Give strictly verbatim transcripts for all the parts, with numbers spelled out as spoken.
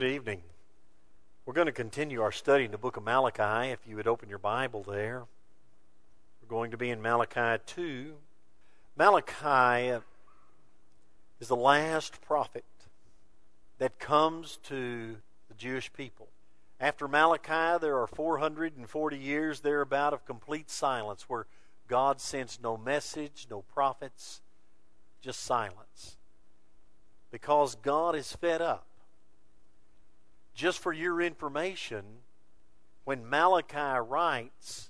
Good evening. We're going to continue our study in the book of Malachi. If you would open your Bible there. We're going to be in Malachi two. Malachi is the last prophet that comes to the Jewish people. After Malachi, there are four hundred forty years thereabout of complete silence where God sends no message, no prophets, just silence. Because God is fed up. Just for your information, when Malachi writes,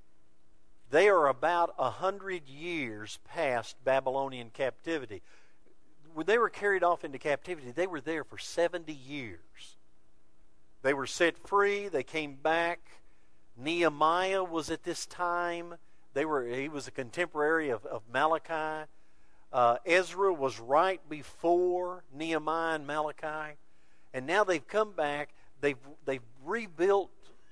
they are about a hundred years past Babylonian captivity. When they were carried off into captivity, they were there for seventy years. They were set free. They came back. Nehemiah was at this time. They were. He was a contemporary of, of Malachi. Uh, Ezra was right before Nehemiah and Malachi. And now they've come back. They've, they've rebuilt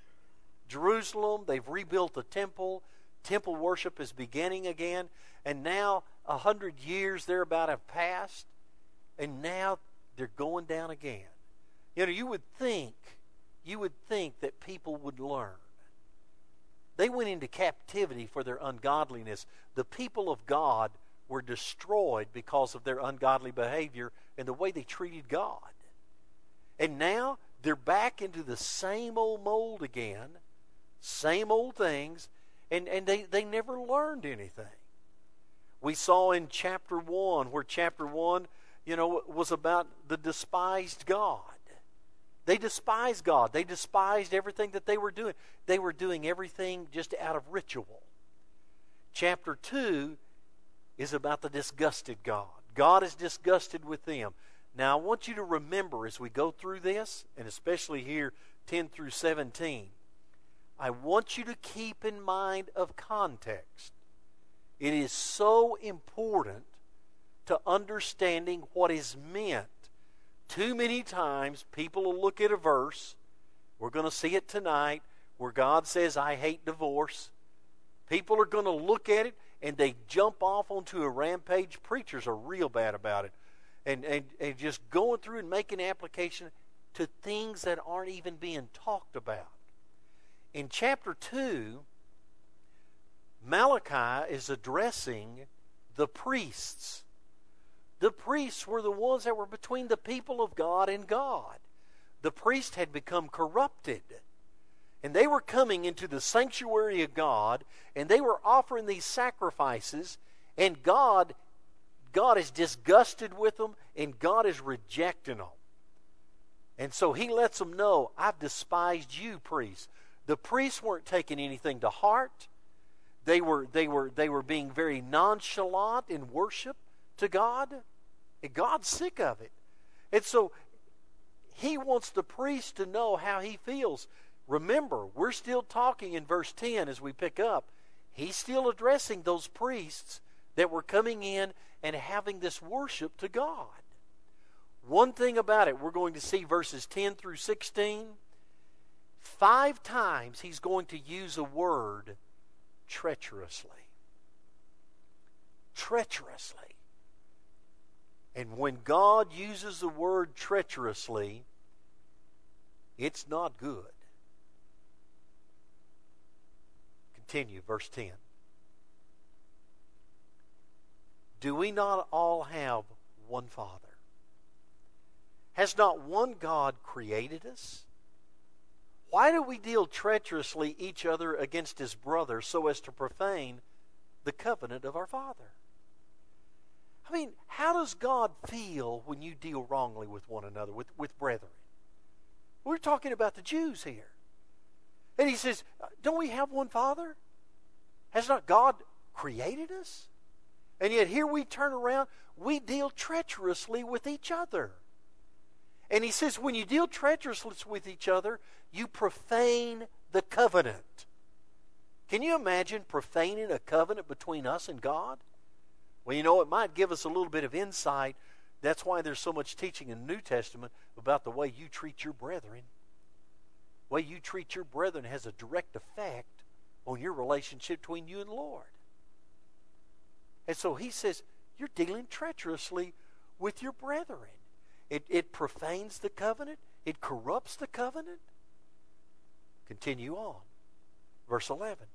Jerusalem. They've rebuilt the temple. Temple worship is beginning again. And now a hundred years thereabout have passed. And now they're going down again. You know, you would think, you would think that people would learn. They went into captivity for their ungodliness. The people of God were destroyed because of their ungodly behavior and the way they treated God. And now they're back into the same old mold again, same old things, and, and they, they never learned anything. We saw in chapter one, where chapter one, you know, was about the despised God. They despised God. They despised everything that they were doing. They were doing everything just out of ritual. Chapter two is about the disgusted God. God is disgusted with them. Now, I want you to remember as we go through this, and especially here, ten through seventeen, I want you to keep in mind of context. It is so important to understanding what is meant. Too many times, people will look at a verse, we're going to see it tonight, where God says, I hate divorce. People are going to look at it, and they jump off onto a rampage. Preachers are real bad about it. And, and, and just going through and making application to things that aren't even being talked about. In chapter two, Malachi is addressing the priests. The priests were the ones that were between the people of God and God. The priests had become corrupted. And they were coming into the sanctuary of God, and they were offering these sacrifices, and God God is disgusted with them, and God is rejecting them. And so he lets them know, I've despised you, priests. The priests weren't taking anything to heart. They were, they were, they were being very nonchalant in worship to God. And God's sick of it. And so he wants the priest to know how he feels. Remember, we're still talking in verse ten as we pick up. He's still addressing those priests that were coming in and having this worship to God. One thing about it, we're going to see verses ten through sixteen. Five times he's going to use a word, treacherously. Treacherously. And when God uses the word treacherously, it's not good. Continue, verse ten. Do we not all have one Father? Has not one God created us? Why do we deal treacherously each other against his brother so as to profane the covenant of our Father? I mean, how does God feel when you deal wrongly with one another, with, with brethren? We're talking about the Jews here. And he says, don't we have one Father? Has not God created us? And yet here we turn around, we deal treacherously with each other. And he says, when you deal treacherously with each other, you profane the covenant. Can you imagine profaning a covenant between us and God? Well, you know, it might give us a little bit of insight. That's why there's so much teaching in the New Testament about the way you treat your brethren. The way you treat your brethren has a direct effect on your relationship between you and the Lord. And so he says, you're dealing treacherously with your brethren. It, it profanes the covenant. It corrupts the covenant. Continue on. Verse eleven.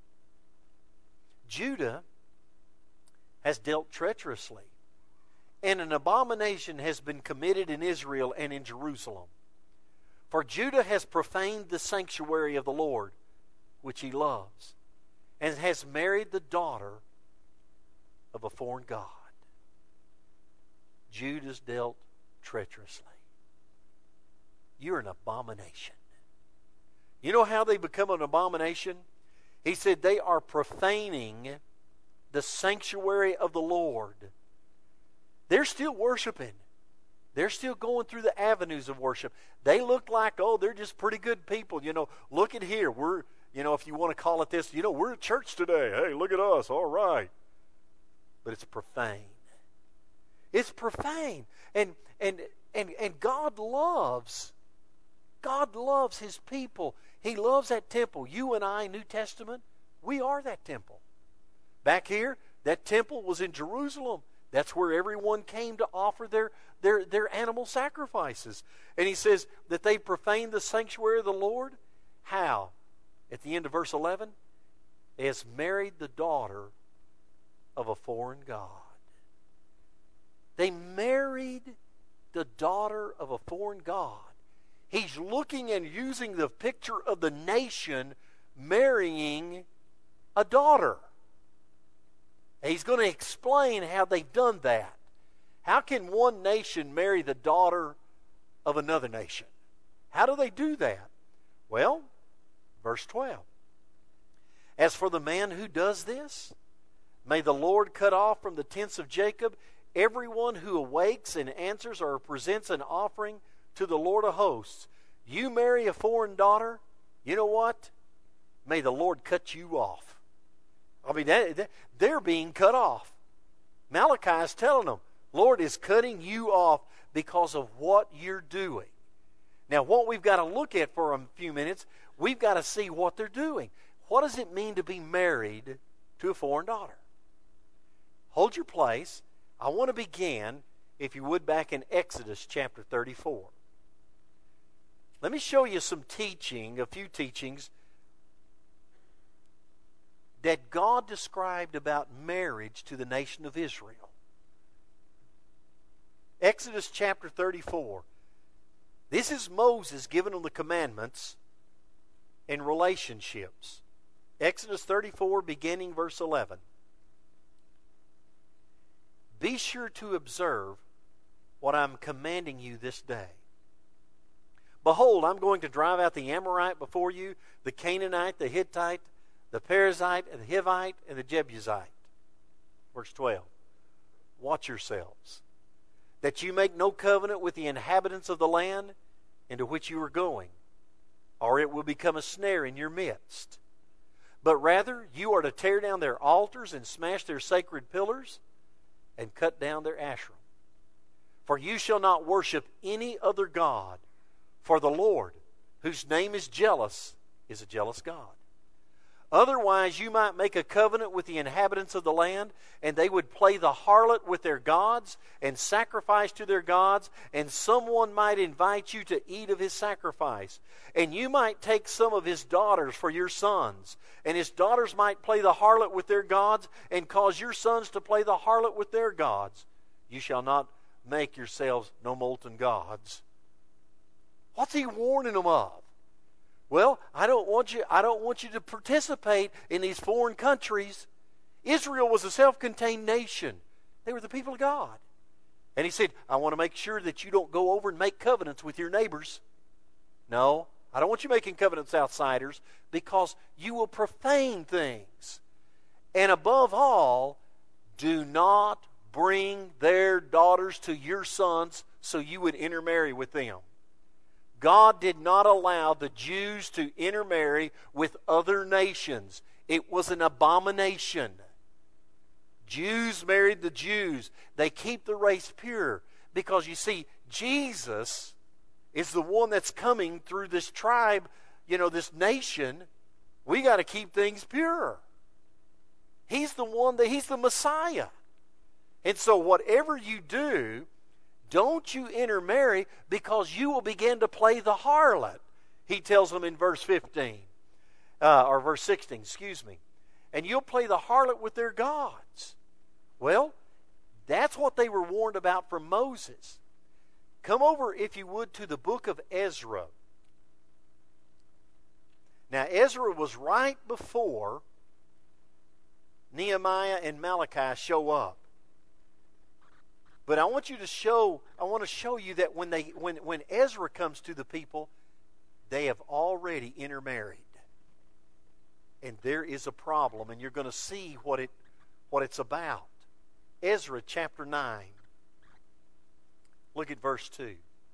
Judah has dealt treacherously, and an abomination has been committed in Israel and in Jerusalem. For Judah has profaned the sanctuary of the Lord, which he loves, and has married the daughter of a foreign god. Judah's dealt treacherously. You're an abomination. You know how they become an abomination? He said they are profaning the sanctuary of the Lord. They're still worshiping. They're still going through the avenues of worship. They look like, oh, they're just pretty good people. You know, look at here. We're, you know, if you want to call it this, you know, we're at church today. Hey, look at us. All right. But it's profane. It's profane. And and and and God loves, God loves His people. He loves that temple. You and I, New Testament, we are that temple. Back here, that temple was in Jerusalem. That's where everyone came to offer their, their, their animal sacrifices. And he says that they profaned the sanctuary of the Lord. How? At the end of verse eleven, has married the daughter of a foreign god. They married the daughter of a foreign god. He's looking and using the picture of the nation marrying a daughter. He's going to explain how they've done that. How can one nation marry the daughter of another nation? How do they do that? Well, verse twelve. As for the man who does this, may the Lord cut off from the tents of Jacob everyone who awakes and answers or presents an offering to the Lord of hosts. You marry a foreign daughter, you know what? May the Lord cut you off. I mean, that, that, they're being cut off. Malachi is telling them, Lord is cutting you off because of what you're doing. Now, what we've got to look at for a few minutes, we've got to see what they're doing. What does it mean to be married to a foreign daughter? Hold your place. I want to begin, if you would, back in Exodus chapter thirty-four. Let me show you some teaching, a few teachings that God described about marriage to the nation of Israel. Exodus chapter thirty-four. This is Moses giving them the commandments in relationships. Exodus thirty-four, beginning verse eleven. Be sure to observe what I'm commanding you this day. Behold, I'm going to drive out the Amorite before you, the Canaanite, the Hittite, the Perizzite, the Hivite, and the Jebusite. Verse twelve. Watch yourselves, that you make no covenant with the inhabitants of the land into which you are going, or it will become a snare in your midst. But rather, you are to tear down their altars and smash their sacred pillars and cut down their Asherim. For you shall not worship any other god, for the Lord, whose name is jealous, is a jealous God. Otherwise, you might make a covenant with the inhabitants of the land, and they would play the harlot with their gods and sacrifice to their gods, and someone might invite you to eat of his sacrifice. And you might take some of his daughters for your sons, and his daughters might play the harlot with their gods and cause your sons to play the harlot with their gods. You shall not make yourselves no molten gods. What's he warning them of? Well, I don't want you, I don't want you to participate in these foreign countries. Israel was a self-contained nation. They were the people of God. And he said, I want to make sure that you don't go over and make covenants with your neighbors. No, I don't want you making covenants with outsiders, because you will profane things. And above all, do not bring their daughters to your sons so you would intermarry with them. God did not allow the Jews to intermarry with other nations. It was an abomination. Jews married the Jews. They keep the race pure. Because you see, Jesus is the one that's coming through this tribe, you know, this nation. We got to keep things pure. He's the one that, He's the Messiah. And so whatever you do, don't you intermarry, because you will begin to play the harlot. He tells them in verse fifteen, uh, or verse sixteen, excuse me. And you'll play the harlot with their gods. Well, that's what they were warned about from Moses. Come over, if you would, to the book of Ezra. Now, Ezra was right before Nehemiah and Malachi show up. But I want you to show, I want to show you that when they when, when Ezra comes to the people, they have already intermarried. And there is a problem, and you're going to see what it what it's about. Ezra chapter nine. Look at verse two.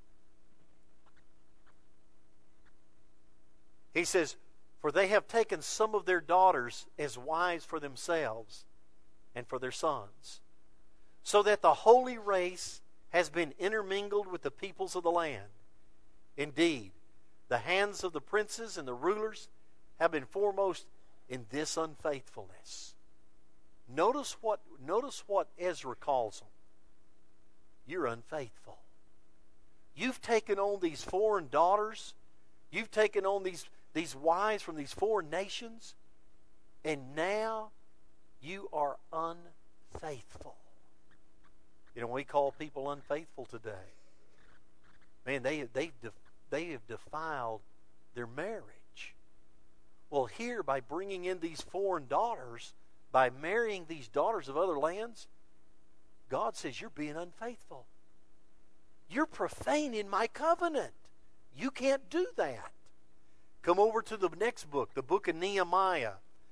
He says, "For they have taken some of their daughters as wives for themselves and for their sons, so that the holy race has been intermingled with the peoples of the land. Indeed, the hands of the princes and the rulers have been foremost in this unfaithfulness." Notice what, notice what Ezra calls them. You're unfaithful. You've taken on these foreign daughters. You've taken on these, these wives from these foreign nations. And now you are unfaithful. You know, we call people unfaithful today. Man, they, they, they have defiled their marriage. Well, here, by bringing in these foreign daughters, by marrying these daughters of other lands, God says, you're being unfaithful. You're profaning my covenant. You can't do that. Come over to the next book, the book of Nehemiah.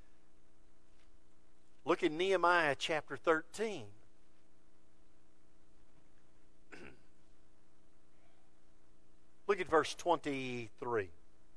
Look at Nehemiah chapter thirteen. Look at verse twenty-three.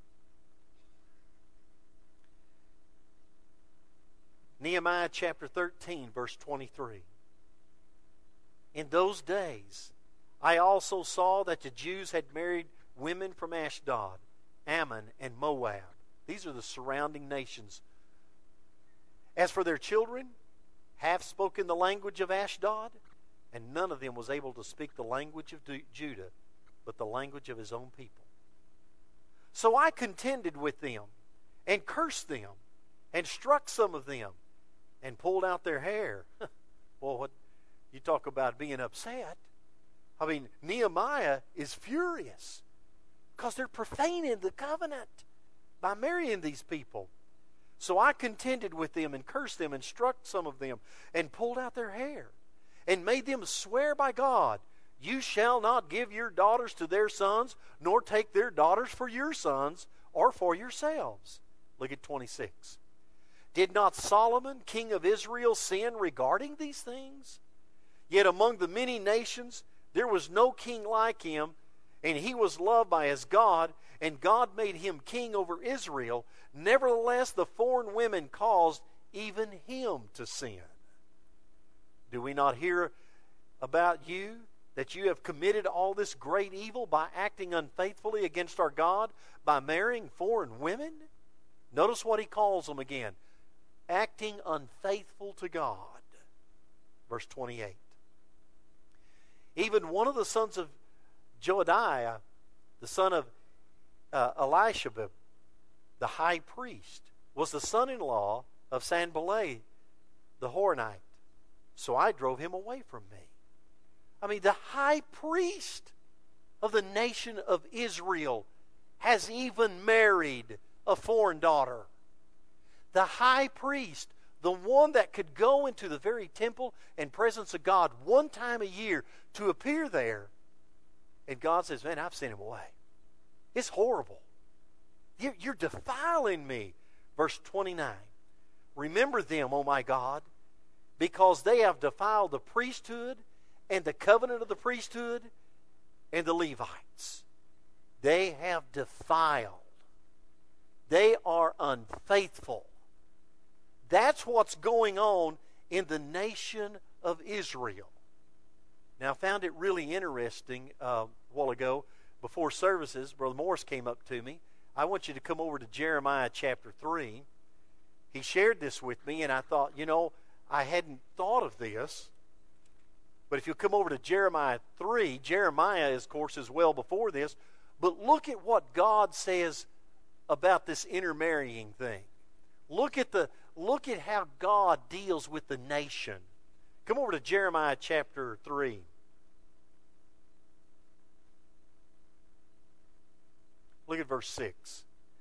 Nehemiah chapter thirteen, verse twenty-three. "In those days I also saw that the Jews had married women from Ashdod, Ammon, and Moab." These are the surrounding nations. "As for their children, half spoken the language of Ashdod, and none of them was able to speak the language of Judah, but the language of his own people. So I contended with them, and cursed them, and struck some of them, and pulled out their hair." Well, what you talk about being upset. I mean, Nehemiah is furious because they're profaning the covenant by marrying these people. "So I contended with them, and cursed them, and struck some of them, and pulled out their hair, and made them swear by God, you shall not give your daughters to their sons, nor take their daughters for your sons, or for yourselves." Look at twenty-six. "Did not Solomon, king of Israel, sin regarding these things? Yet among the many nations there was no king like him, and he was loved by his God, and God made him king over Israel. Nevertheless, the foreign women caused even him to sin. Do we not hear about you, that you have committed all this great evil by acting unfaithfully against our God, by marrying foreign women?" Notice what he calls them again. Acting unfaithful to God. Verse twenty-eight. "Even one of the sons of Joadiah, the son of uh, Elishab, the high priest, was the son-in-law of Sanballat the Horonite. So I drove him away from me." I mean, the high priest of the nation of Israel has even married a foreign daughter. The high priest, the one that could go into the very temple and presence of God one time a year to appear there. And God says, man, I've sent him away. It's horrible. You're, you're defiling me. Verse twenty-nine. "Remember them, O my God, because they have defiled the priesthood and the covenant of the priesthood and the Levites." They have defiled. They are unfaithful. That's what's going on in the nation of Israel. Now, I found it really interesting uh, a while ago, before services, Brother Morris came up to me. I want you to come over to Jeremiah chapter three. He shared this with me, and I thought, you know, I hadn't thought of this. But if you come over to Jeremiah three, Jeremiah, of course, is well before this. But look at what God says about this intermarrying thing. Look at the look at how God deals with the nation. Come over to Jeremiah chapter three. Look at verse six.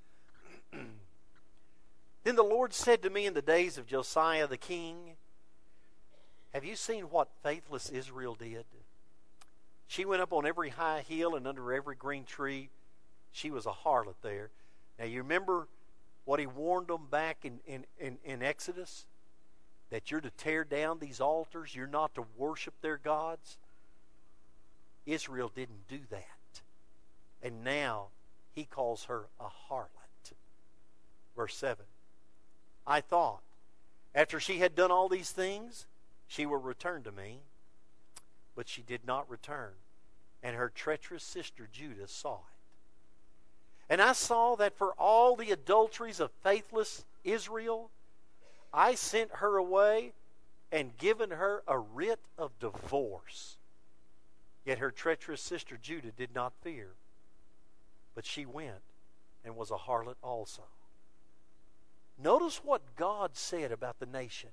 Then the Lord said to me in the days of Josiah the king, have you seen what faithless Israel did? She went up on every high hill and under every green tree. She was a harlot there. Now you remember what he warned them back in, in, in, in Exodus? That you're to tear down these altars. You're not to worship their gods. Israel didn't do that. And now he calls her a harlot. Verse seven. I thought, after she had done all these things, she will return to me. But she did not return. And her treacherous sister Judah saw it. And I saw that for all the adulteries of faithless Israel, I sent her away and given her a writ of divorce. Yet her treacherous sister Judah did not fear. But she went and was a harlot also. Notice what God said about the nation.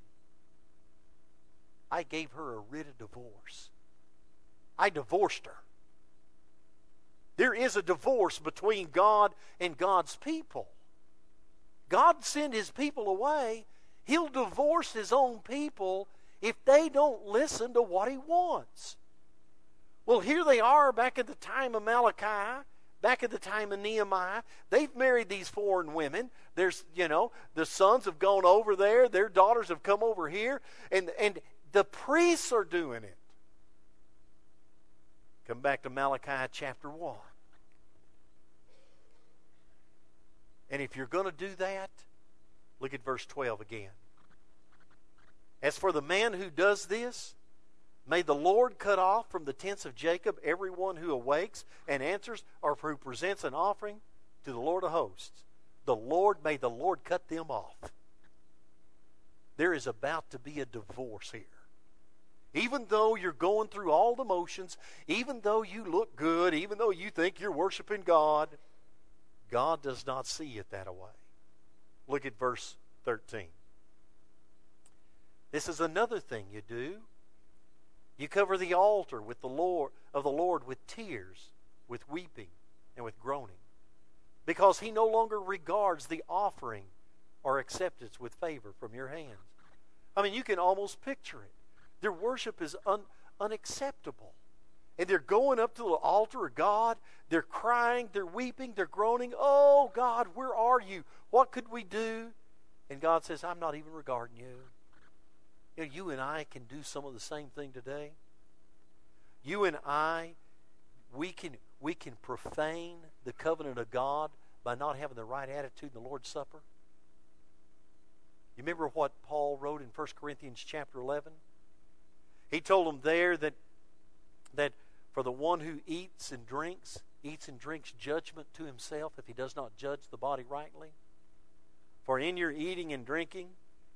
I gave her a writ of divorce. I divorced her. There is a divorce between God and God's people. God sent his people away. He'll divorce his own people if they don't listen to what he wants. Well, here they are back at the time of Malachi, back at the time of Nehemiah. They've married these foreign women. There's, you know, the sons have gone over there. Their daughters have come over here. And, and the priests are doing it. Come back to Malachi chapter one. And if you're going to do that, look at verse twelve again. As for the man who does this, may the Lord cut off from the tents of Jacob everyone who awakes and answers or who presents an offering to the Lord of hosts. The Lord, may the Lord cut them off. There is about to be a divorce here. Even though you're going through all the motions, even though you look good, even though you think you're worshiping God, God does not see it that way. Look at verse thirteen. This is another thing you do. You cover the altar with the Lord of the Lord with tears, with weeping, and with groaning, because he no longer regards the offering or acceptance with favor from your hands. I mean, you can almost picture it. Their worship is un, unacceptable. And they're going up to the altar of God. They're crying, they're weeping, they're groaning. Oh, God, where are you? What could we do? And God says, I'm not even regarding you. You know, you and I can do some of the same thing today. You and I, we can, we can profane the covenant of God by not having the right attitude in the Lord's Supper. You remember what Paul wrote in First Corinthians chapter eleven? He told them there that, that for the one who eats and drinks, eats and drinks judgment to himself if he does not judge the body rightly. For in your eating and drinking,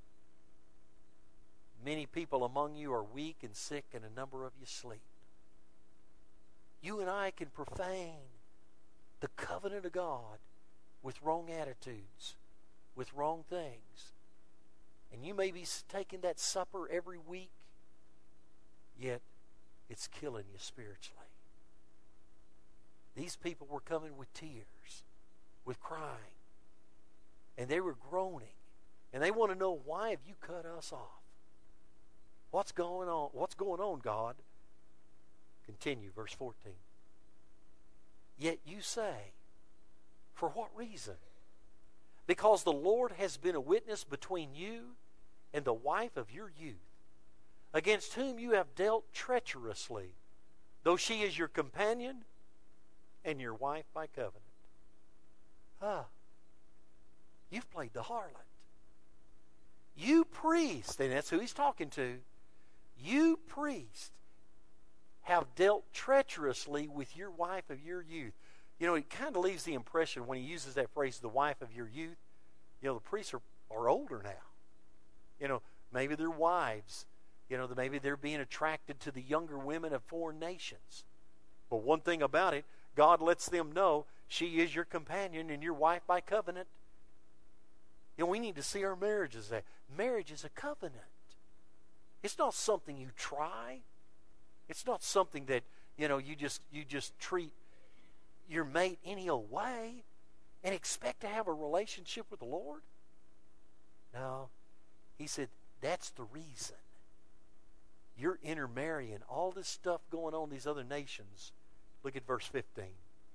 many people among you are weak and sick, and a number of you sleep. You and I can profane the covenant of God with wrong attitudes, with wrong things. And you may be taking that supper every week, yet it's killing you spiritually. These people were coming with tears, with crying, and they were groaning. And they want to know, why have you cut us off? What's going on? What's going on, God? Continue, verse fourteen. Yet you say, for what reason? Because the Lord has been a witness between you and the wife of your youth, against whom you have dealt treacherously, though she is your companion and your wife by covenant. Ah, you've played the harlot. You priest, and that's who he's talking to, you priest have dealt treacherously with your wife of your youth. You know, it kind of leaves the impression when he uses that phrase, the wife of your youth, you know, the priests are, are older now. You know, maybe their wives You know, maybe they're being attracted to the younger women of foreign nations. But one thing about it, God lets them know she is your companion and your wife by covenant. You know, we need to see our marriage as that. Marriage is a covenant. It's not something you try. It's not something that, you know, you just you just treat your mate any old way and expect to have a relationship with the Lord. No. He said, that's the reason. You're intermarrying. All this stuff going on in these other nations. Look at verse fifteen.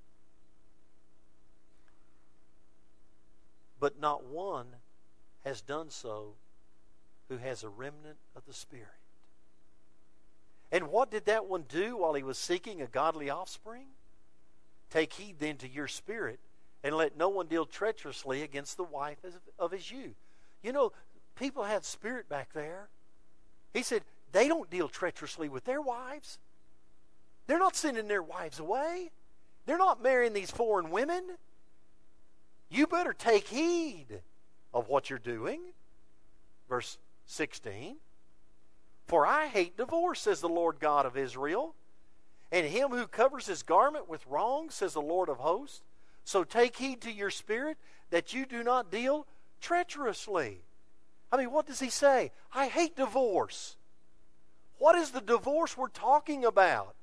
But not one has done so who has a remnant of the Spirit. And what did that one do while he was seeking a godly offspring? Take heed then to your spirit, and let no one deal treacherously against the wife of his youth. You know, people had spirit back there. He said, they don't deal treacherously with their wives. They're not sending their wives away. They're not marrying these foreign women. You better take heed of what you're doing. Verse sixteen. For I hate divorce, says the Lord God of Israel, and him who covers his garment with wrong, says the Lord of hosts. So take heed to your spirit that you do not deal treacherously. I mean, what does he say? I hate divorce. What is the divorce we're talking about?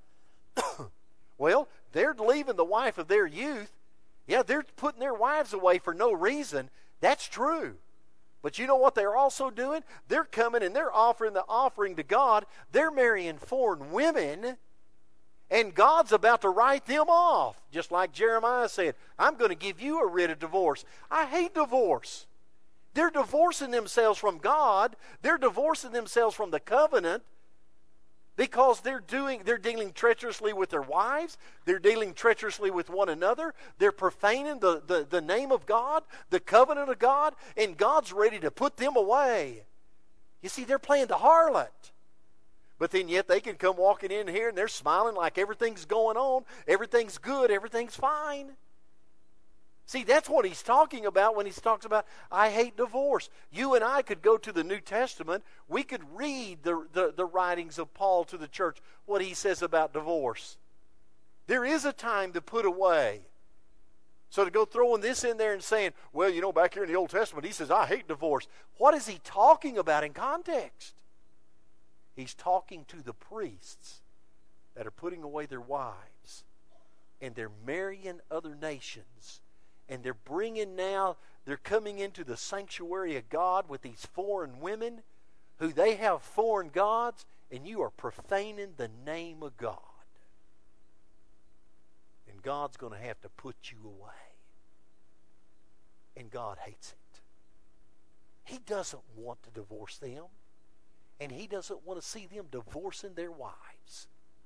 Well, they're leaving the wife of their youth. Yeah, they're putting their wives away for no reason. That's true. But you know what they're also doing? They're coming and they're offering the offering to God. They're marrying foreign women. And God's about to write them off. Just like Jeremiah said, I'm going to give you a writ of divorce. I hate divorce. They're divorcing themselves from God. They're divorcing themselves from the covenant. Because they're doing, they're dealing treacherously with their wives. They're dealing treacherously with one another. They're profaning the, the, the name of God, the covenant of God, and God's ready to put them away. You see, they're playing the harlot. But then yet they can come walking in here and they're smiling like everything's going on. Everything's good. Everything's fine. See, that's what he's talking about when he talks about, I hate divorce. You and I could go to the New Testament. We could read the, the, the writings of Paul to the church, what he says about divorce. There is a time to put away. So to go throwing this in there and saying, well, you know, back here in the Old Testament, he says, I hate divorce. What is he talking about in context? He's talking to the priests that are putting away their wives, and they're marrying other nations. And they're bringing now, they're coming into the sanctuary of God with these foreign women who they have foreign gods, and you are profaning the name of God. And God's going to have to put you away. And God hates it. He doesn't want to divorce them. And He doesn't want to see them divorcing their wives.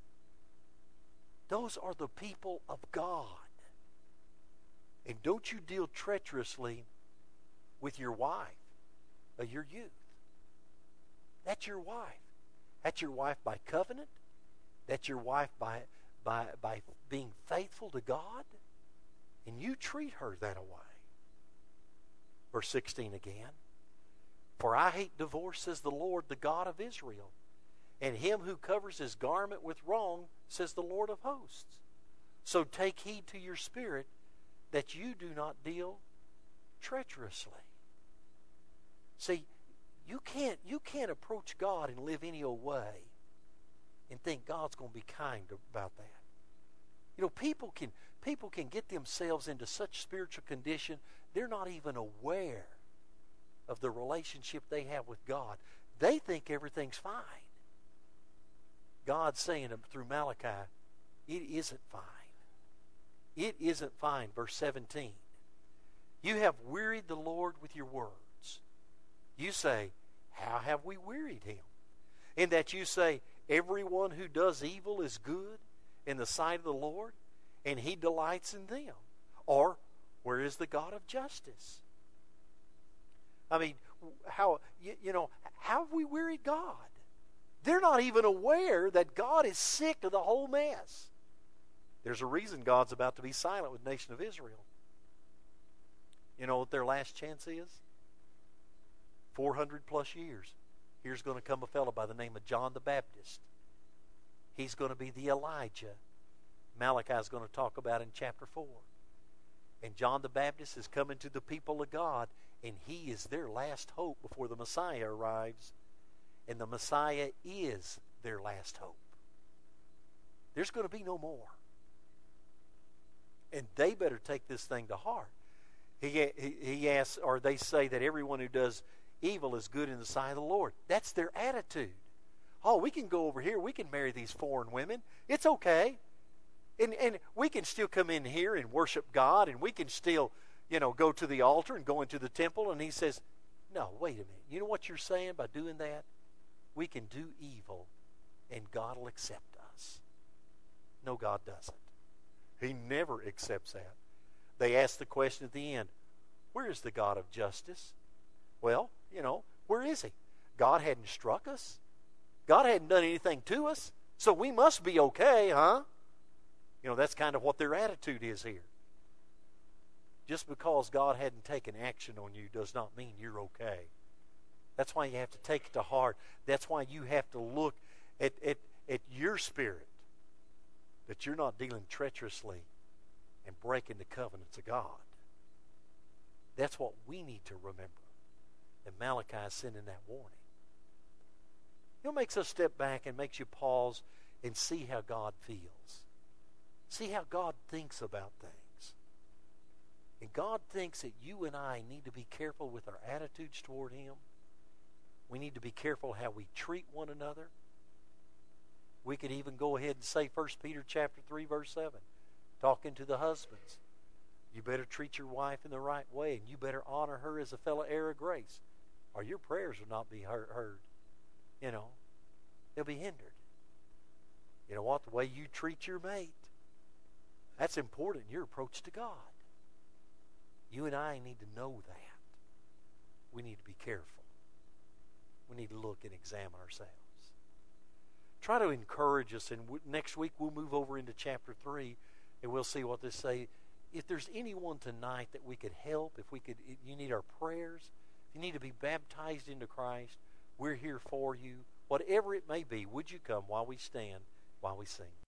Those are the people of God. And don't you deal treacherously with your wife or your youth. That's your wife. That's your wife by covenant. That's your wife by, by, by being faithful to God. And you treat her that way. Verse sixteen again. For I hate divorce, says the Lord, the God of Israel. And him who covers his garment with wrong, says the Lord of hosts. So take heed to your spirit, that you do not deal treacherously. See, you can't, you can't approach God and live any old way and think God's going to be kind about that. You know, people can, people can get themselves into such spiritual condition, they're not even aware of the relationship they have with God. They think everything's fine. God's saying through Malachi, it isn't fine. It isn't fine. Verse seventeen. You have wearied the Lord with your words. You say, how have we wearied him? In that you say, everyone who does evil is good in the sight of the Lord, and he delights in them. Or, where is the God of justice? I mean, how, you, you know, how have we wearied God? They're not even aware that God is sick of the whole mess. There's a reason God's about to be silent with the nation of Israel. You know what their last chance is? four hundred plus years. here's going to come a fellow by the name of John the Baptist. He's going to be the Elijah Malachi is going to talk about in chapter four. And John the Baptist is coming to the people of God, and he is their last hope before the Messiah arrives. And the Messiah is their last hope. There's going to be no more. And they better take this thing to heart. He, he, he asks, or they say that everyone who does evil is good in the sight of the Lord. That's their attitude. Oh, we can go over here. We can marry these foreign women. It's okay. And, and we can still come in here and worship God, and we can still, you know, go to the altar and go into the temple. And he says, no, wait a minute. You know what you're saying by doing that? We can do evil, and God will accept us. No, God doesn't. He never accepts that. They ask the question at the end, where is the God of justice? Well, you know, where is he? God hadn't struck us. God hadn't done anything to us. So we must be okay, huh? You know, that's kind of what their attitude is here. Just because God hadn't taken action on you does not mean you're okay. That's why you have to take it to heart. That's why you have to look at, at, at your spirit, that you're not dealing treacherously and breaking the covenants of God. That's what we need to remember. And Malachi is sending that warning. It makes us step back and makes you pause and see how God feels. See how God thinks about things. And God thinks that you and I need to be careful with our attitudes toward Him. We need to be careful how we treat one another. We could even go ahead and say First Peter chapter three, verse seven, talking to the husbands. You better treat your wife in the right way, and you better honor her as a fellow heir of grace, or your prayers will not be heard. You know, they'll be hindered. You know what? The way you treat your mate, that's important in your approach to God. You and I need to know that. We need to be careful. We need to look and examine ourselves. Try to encourage us, and next week we'll move over into chapter three, and we'll see what they say. If there's anyone tonight that we could help, if we could, if you need our prayers, if you need to be baptized into Christ, we're here for you. Whatever it may be, would you come while we stand, while we sing?